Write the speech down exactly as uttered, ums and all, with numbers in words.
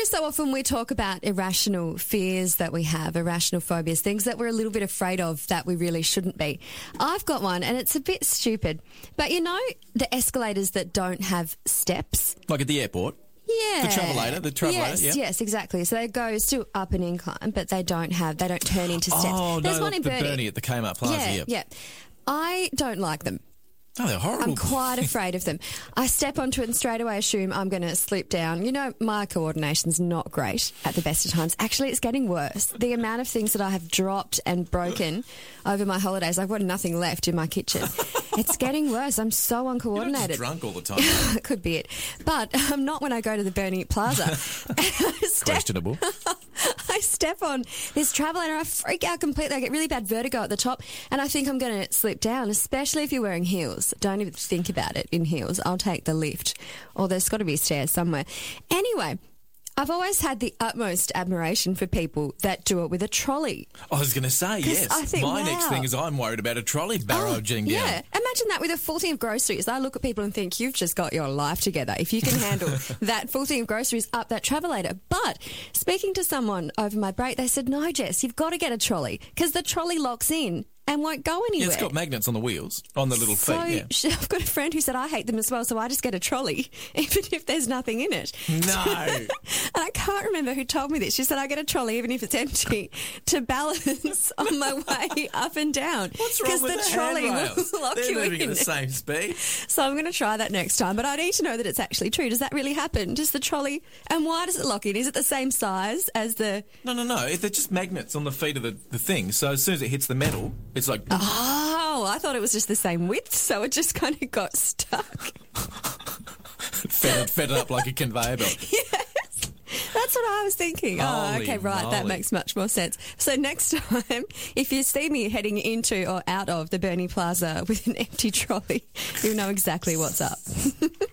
Every so often we talk about irrational fears that we have, irrational phobias, things that we're a little bit afraid of that we really shouldn't be. I've got one and it's a bit stupid. But you know the escalators that don't have steps? Like at the airport? Yeah. The travelator, the travelator, yes, yeah. Yes, exactly. So they go still up an incline, but they don't have, they don't turn into steps. Oh, There's no, one in the Burnie. Burnie at the Kmart Plaza, yeah, yeah. yeah. I don't like them. Oh, they're horrible. I'm quite afraid of them. I step onto it and straight away assume I'm going to slip down. You know, my coordination's not great at the best of times. Actually, it's getting worse. The amount of things that I have dropped and broken over my holidays, I've got nothing left in my kitchen. It's getting worse. I'm so uncoordinated. You're just drunk all the time. It could be it. But I'm not when I go to the Burnie Plaza. step, Questionable. I step on this travelator, I freak out completely. I get really bad vertigo at the top and I think I'm going to slip down, especially if you're wearing heels. Don't even think about it in heels. I'll take the lift. Or there's got to be stairs somewhere. Anyway, I've always had the utmost admiration for people that do it with a trolley. I was going to say, yes. I think, My wow. next thing is I'm worried about a trolley barraging oh, down. Yeah, imagine that with a full thing of groceries. I look at people and think, you've just got your life together if you can handle that full thing of groceries up that travelator. But speaking to someone over my break, they said, no, Jess, you've got to get a trolley because the trolley locks in and won't go anywhere. Yeah, it's got magnets on the wheels, on the little so feet, yeah. I've got a friend who said I hate them as well, so I just get a trolley, even if there's nothing in it. No. And I can't remember who told me this. She said I get a trolley, even if it's empty, to balance on my way up and down. What's wrong with the the trolley handrails? will lock They're you moving in. at the same speed. So I'm going to try that next time, but I need to know that it's actually true. Does that really happen? Does the trolley, and why does it lock in? Is it the same size as the... No, no, no. They're just magnets on the feet of the, the thing. So as soon as it hits the metal, it's like... Oh, I thought it was just the same width, so it just kind of got stuck. fed, it, fed it up like a conveyor belt. Yes. That's what I was thinking. Oh, Holy okay, right. That moly. makes much more sense. So next time, if you see me heading into or out of the Burnie Plaza with an empty trolley, you'll know exactly what's up.